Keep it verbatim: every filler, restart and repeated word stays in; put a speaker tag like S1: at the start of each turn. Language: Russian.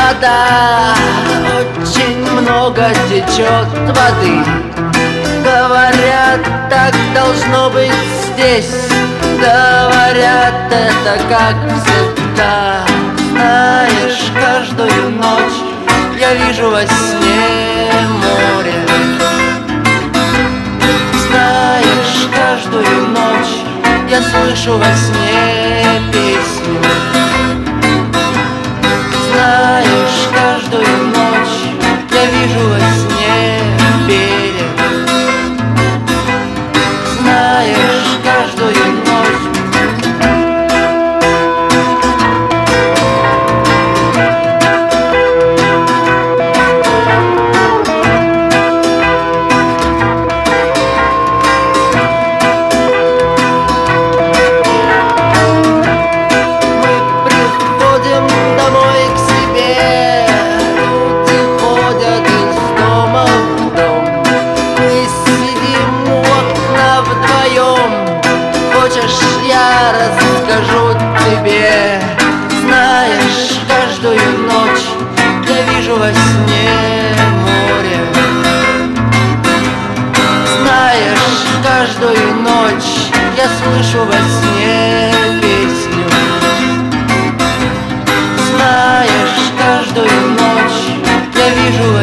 S1: вода, очень много течет воды. Говорят, так должно быть здесь. Говорят, это как всегда. Знаешь, каждую ночь я вижу во сне море. Знаешь, каждую ночь я слышу во сне песню. Знаешь, каждую ночь я вижу во сне берег. Знаешь, каждую ночь. Мы приходим домой к себе, люди ходят из дома в дом. Мы сидим у окна вдвоем. Хочешь, я расскажу тебе? Знаешь, каждую ночь я вижу во сне море. Знаешь, каждую ночь я слышу во сне песню. Знаешь, каждую ночь я вижу